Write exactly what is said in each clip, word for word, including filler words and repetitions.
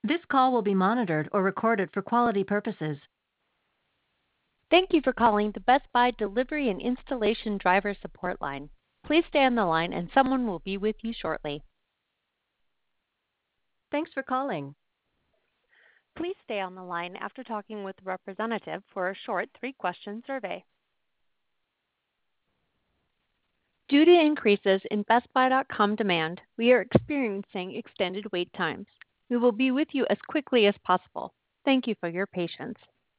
This call will be monitored or recorded for quality purposes. Thank you for calling the Best Buy Delivery and Installation Driver Support Line. Please stay on the line and someone will be with you shortly. Thanks for calling. Please stay on the line after talking with a representative for a short three-question survey. Due to increases in Best Buy dot com demand, we are experiencing extended wait times. We will be with you as quickly as possible. Thank you for your patience.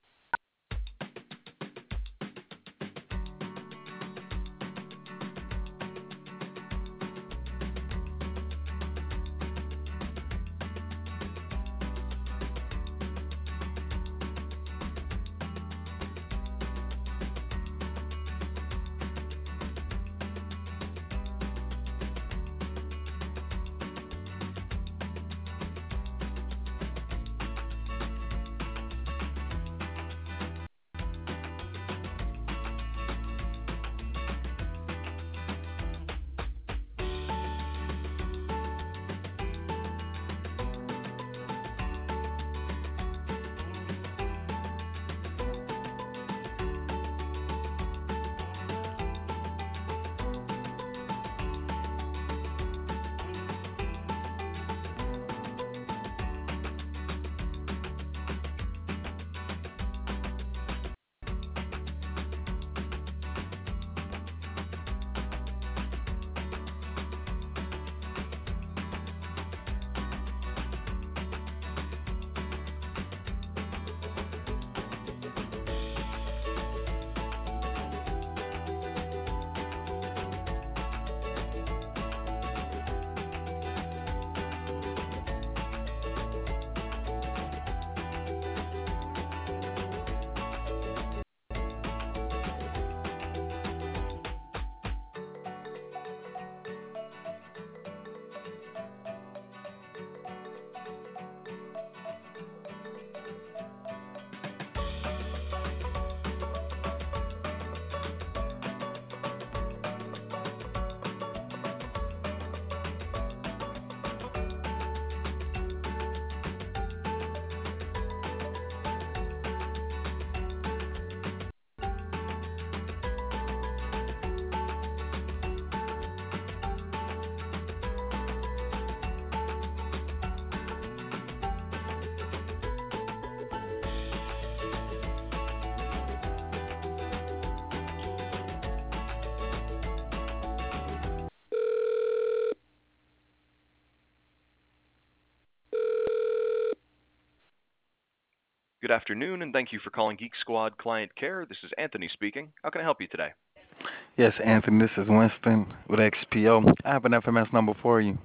Good afternoon, and thank you for calling Geek Squad Client Care. This is Anthony speaking. How can I help you today? Yes, Anthony, this is Winston with X P O. I have an F M S number for you.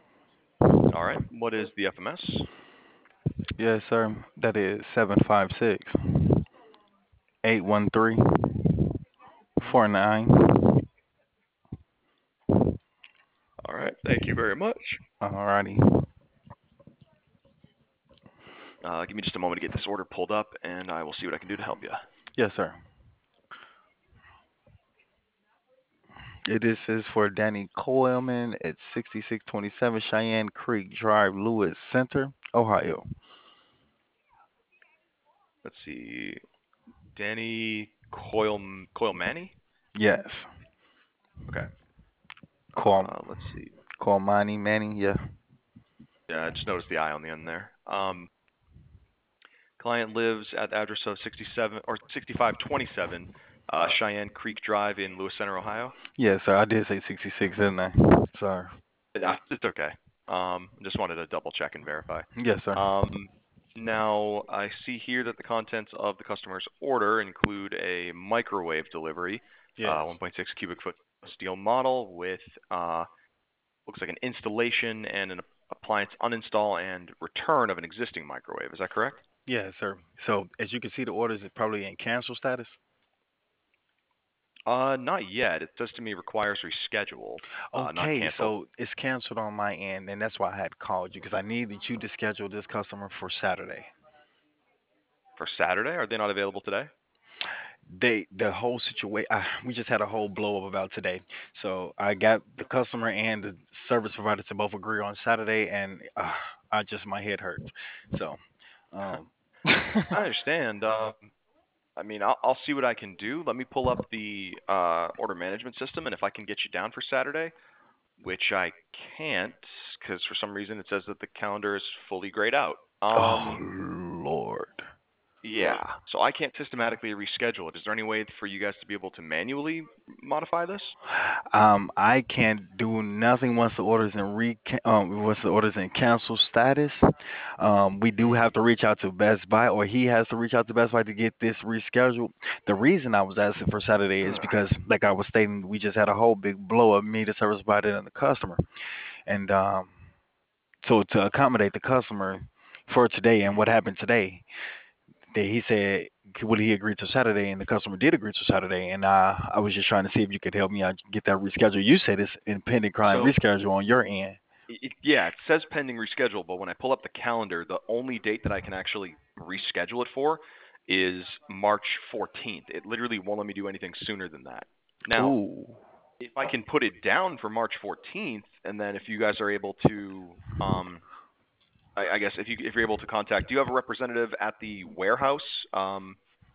All right. What is the F M S? Yes, sir. That is seven five six, eight one three, four nine. All right. Thank you very much. Alrighty. Uh, give me just a moment to get this order pulled up, and I will see what I can do to help you. Yes, sir. It is is for Danny Coleman at sixty-six twenty-seven Cheyenne Creek Drive, Lewis Center, Ohio. Let's see. Danny Coil Coilmani? Yes. Okay. Call Uh, let's see. call Manny Manning. Yeah. Yeah, I just noticed the I on the end there. Um, client lives at the address of sixty-seven or sixty-five twenty-seven uh, Cheyenne Creek Drive in Lewis Center, Ohio. Yes, sir. I did say sixty-six, didn't I? Sorry. Yeah, it's okay. Um, just wanted to double check and verify. Yes, sir. Um, now, I see here that the contents of the customer's order include a microwave delivery, Yes. uh, one point six cubic foot steel model with uh, looks like an installation and an appliance uninstall and return of an existing microwave. Is that correct? Yes, sir. So as you can see, the order is probably in cancel status. Uh, not yet. It says to me requires reschedule, uh, not Okay, canceled. so it's canceled on my end, and that's why I had called you because I needed you to schedule this customer for Saturday. For Saturday? Are they not available today? They the whole situation. Uh, we just had a whole blow up about today. So I got the customer and the service provider to both agree on Saturday, and uh, I just my head hurts. So, um, I understand. Um, I mean, I'll, I'll see what I can do. Let me pull up the uh, order management system, and if I can get you down for Saturday, which I can't, because for some reason it says that the calendar is fully grayed out. oh Um, Lord. yeah, so I can't systematically reschedule it. Is there any way for you guys to be able to manually modify this? Um, I can't do nothing once the order's in re um once the order's in cancel status. Um, we do Hmm. have to reach out to Best Buy, or he has to reach out to Best Buy to get this rescheduled. The reason I was asking for Saturday is because, like I was stating, we just had a whole big blow up me, the service provider, and the customer, and um, so to accommodate the customer for today and what happened today, that he said would he agree to Saturday, and the customer did agree to Saturday, and uh, I was just trying to see if you could help me out get that rescheduled. You said it's in pending client So reschedule on your end. it, yeah, it says pending reschedule, but when I pull up the calendar, the only date that I can actually reschedule it for is March fourteenth. It literally won't let me do anything sooner than that. Now, Ooh. if I can put it down for March fourteenth, and then if you guys are able to, um, I, I guess if you if you're able to contact, do you have a representative at the warehouse um,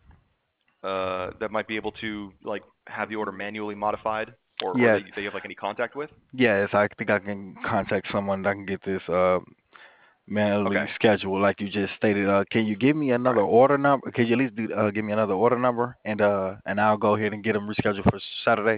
uh, that might be able to like have the order manually modified, or or Yes, that you, that you have like any contact with? yes, I think I can contact someone that can get this uh manually Okay, scheduled, like you just stated. Uh, can you give me all another right. order number? Can you at least do uh give me another order number, and uh and I'll go ahead and get them rescheduled for Saturday.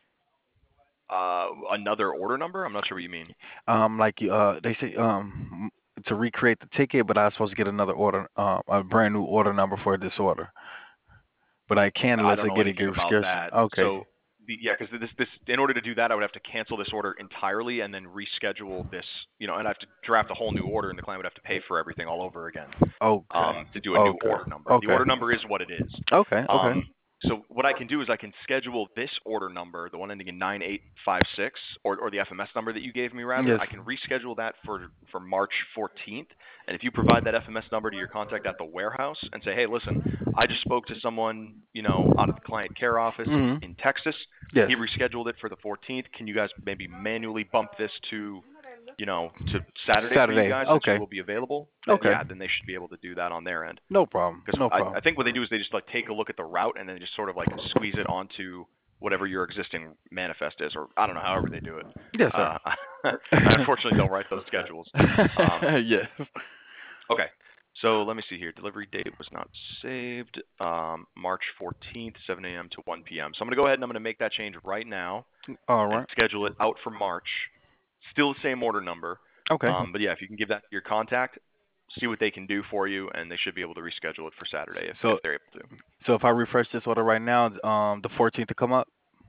Uh, another order number? I'm not sure what you mean. Um, like uh they say um to recreate the ticket, but I was supposed to get another order, uh, a brand new order number for this order. But I can I let don't it know get it anything get about scheduled. that. Okay. So, the, yeah, because this this in order to do that, I would have to cancel this order entirely and then reschedule this. You know, and I have to draft a whole new order, and the client would have to pay for everything all over again Okay. um, to do a new Okay. order number. The Okay. order number is what it is. Okay. Okay. Um, so what I can do is I can schedule this order number, the one ending in nine eight five six, or or the F M S number that you gave me rather. Yes. I can reschedule that for for March fourteenth. And if you provide that F M S number to your contact at the warehouse and say, hey, listen, I just spoke to someone, you know, out of the client care office Mhm. in Texas. Yes. He rescheduled it for the fourteenth. Can you guys maybe manually bump this to, you know, to Saturday for you Saturday. guys since you Okay. will be available? Then Okay. yeah, then they should be able to do that on their end. No problem. Because No I, problem. I think what they do is they just like take a look at the route and then just sort of like squeeze it onto whatever your existing manifest is, or I don't know, however they do it. Yes, sir. Uh, I unfortunately don't write those schedules. Um, Yes. okay, so let me see here. Delivery date was not saved. Um, March fourteenth, seven a m to one p m. So I'm going to go ahead and I'm going to make that change right now All and right. schedule it out for March. Still the same order number. Okay. Um, but yeah, if you can give that to your contact, see what they can do for you, and they should be able to reschedule it for Saturday if, if So they're able to. so if I refresh this order right now, um, the fourteenth to come up.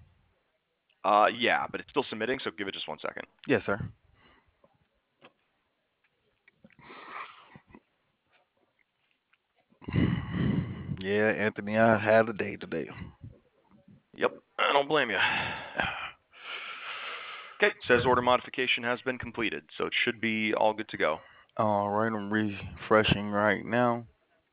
Uh, yeah, but it's still submitting, so give it just one second. Yes, sir. Yeah, Anthony, I had a day today. Yep, I don't blame you. Okay, says order modification has been completed, so it should be all good to go. All right, I'm refreshing right now,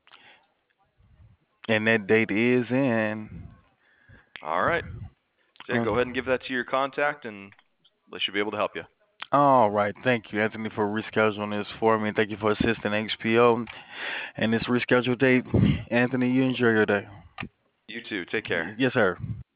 and that date is in. All right, so yeah, Uh, go ahead and give that to your contact, and they should be able to help you. all right, thank you, Anthony, for rescheduling this for me. Thank you for assisting H P O and this rescheduled date. Anthony, you enjoy your day. You too. Take care. Yes, sir.